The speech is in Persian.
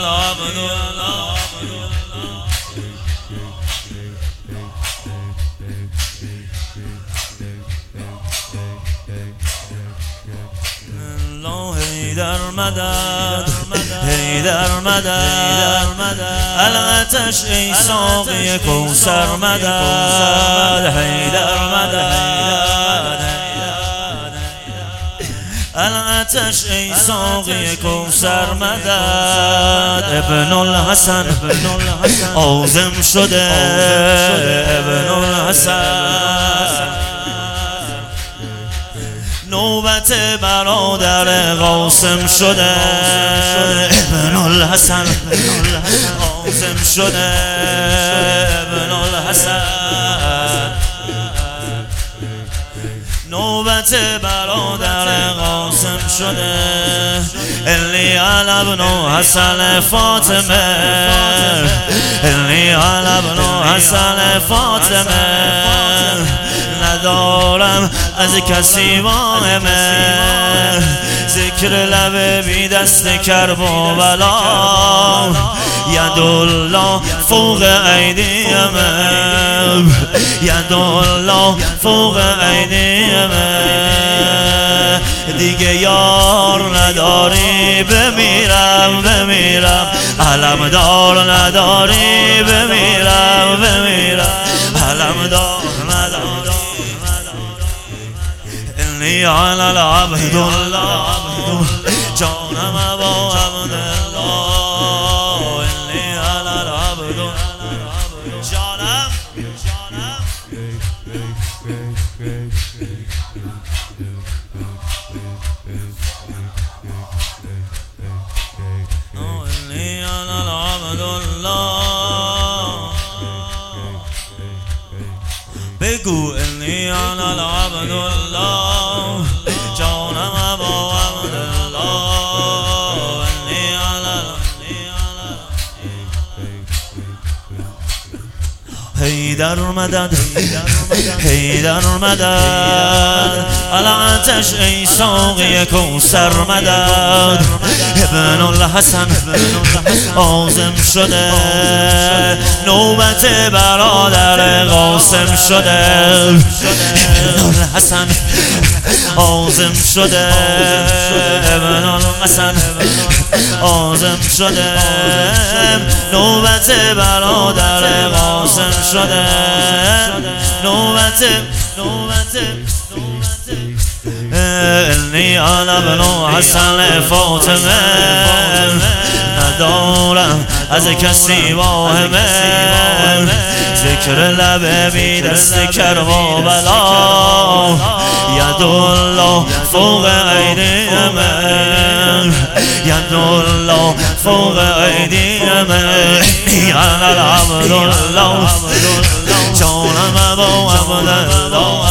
العبد الله حیدر مدد حیدر مدد العطش ای ساقی کوثر مدد حیدر مدد العطش ای ساقی کوثر مدد ابن الحسن عازم شده ابن الحسن نوبت برادر قاسم شده ابن الحسن عازم شده ابن الحسن نوبت برادر قاسم شده الی علی ابن حسن فاطمه الی علی ابن حسن فاطمه ندارم از کسی واهمه ذکر لب بی دست کرب و بلا ید الله فوق ایدیم ید الله فوق ایدیم دیگه یار نداری بمیرم علمدار نداری بمیرم علمدار نداری انی علی العبد الله جانم با عبد الله انی علی العبد جانم انی علی العبد الله بگو انی علی العبد الله جانم با عبد الله انی علی حیدر مدد حیدر مدد العطش ای ساقی کوثر مدد ابن الحسن عازم شده نوبت برادر قاسم شده ابن الحسن عازم شده ابن الحسن عازم شده نوبت برادر قاسم شده نوبت انی علی ابن حسن فاطمه ندارم از کسی واهمه ذکر لب بی دست کرب و بلا ید الله فوق ایدیم ید الله فوق ایدیم انی علی العبد الله جانم با عبد الله